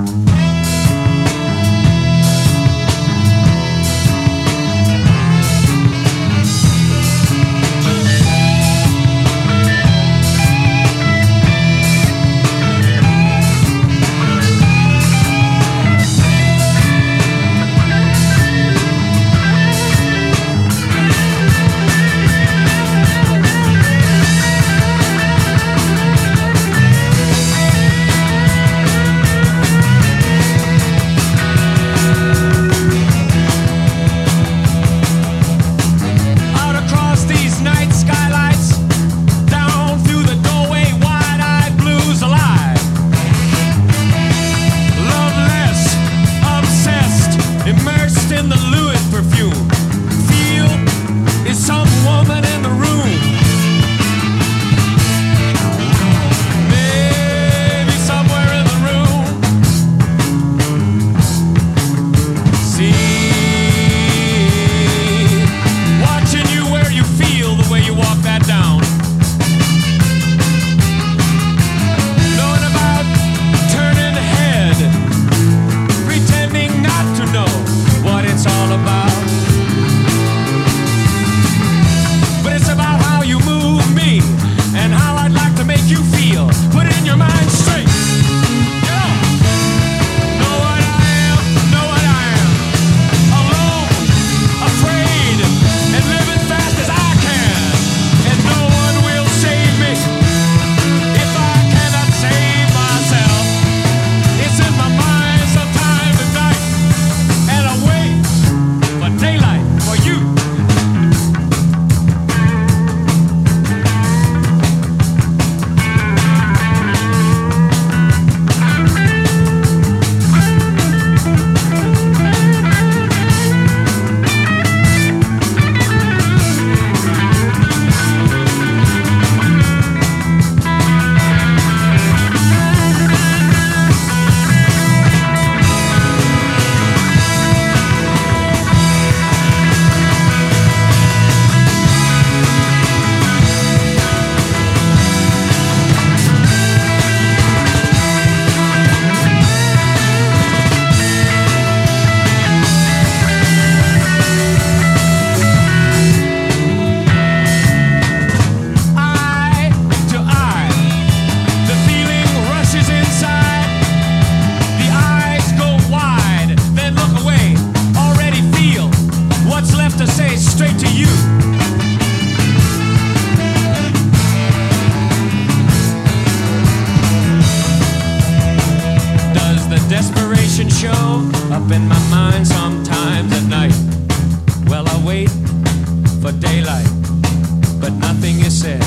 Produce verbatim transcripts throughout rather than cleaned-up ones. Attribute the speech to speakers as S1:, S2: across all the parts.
S1: up in my mind sometimes at night. Well, I wait for daylight, but nothing is said.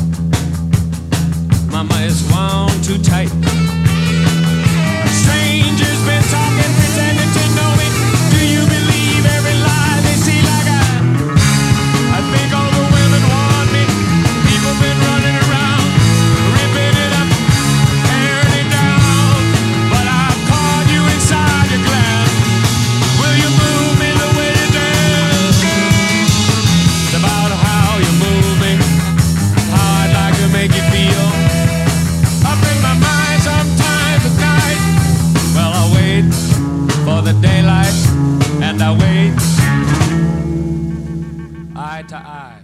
S1: Mama is wound too tight. Strangers been talking, pretending to know me. Do you believe every lie they see like I? I think all the women want me. People been running around, ripping it up, tearing it down. But I've caught you inside your glass. Will you move me the way you dance? It's about how you move me, how I'd like to make you feel. Up in my mind sometimes at night. Well, I wait for the daylight, and I wait eye to eye.